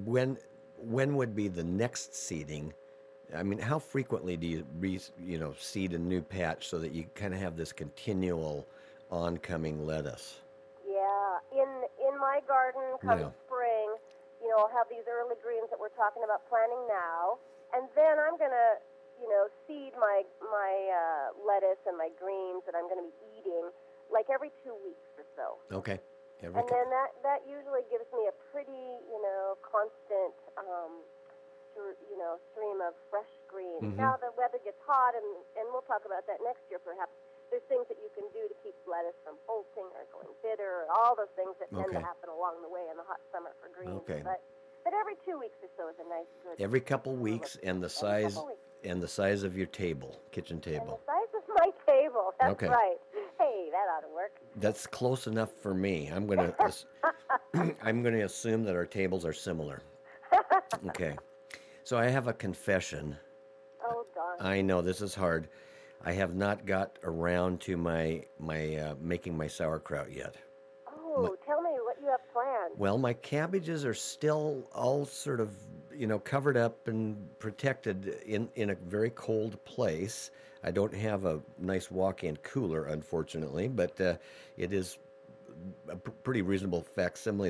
when would be the next seeding? I mean, how frequently do you seed a new patch so that you kind of have this continual oncoming lettuce? Yeah, in my garden, come Yeah. spring, I'll have these early greens that we're talking about planting now, and then I'm gonna, seed my lettuce and my greens that I'm gonna be eating like every 2 weeks or so. Okay. And then that usually gives me a pretty, constant, stream of fresh greens. Mm-hmm. Now the weather gets hot, and we'll talk about that next year perhaps. There's things that you can do to keep lettuce from bolting or going bitter, or all those things that tend to happen along the way in the hot summer for greens. Okay. But every 2 weeks or so is a nice good. Every couple weeks, and the size of your kitchen table. And the size of my table. That's okay. right. Hey, that ought to work. That's close enough for me. I'm gonna assume that our tables are similar. Okay. So I have a confession. Oh, darn. I know this is hard. I have not got around to my making my sauerkraut yet. Oh, tell me what you have planned. Well, my cabbages are still all sort of, covered up and protected in a very cold place. I don't have a nice walk-in cooler, unfortunately, but it is a pretty reasonable facsimile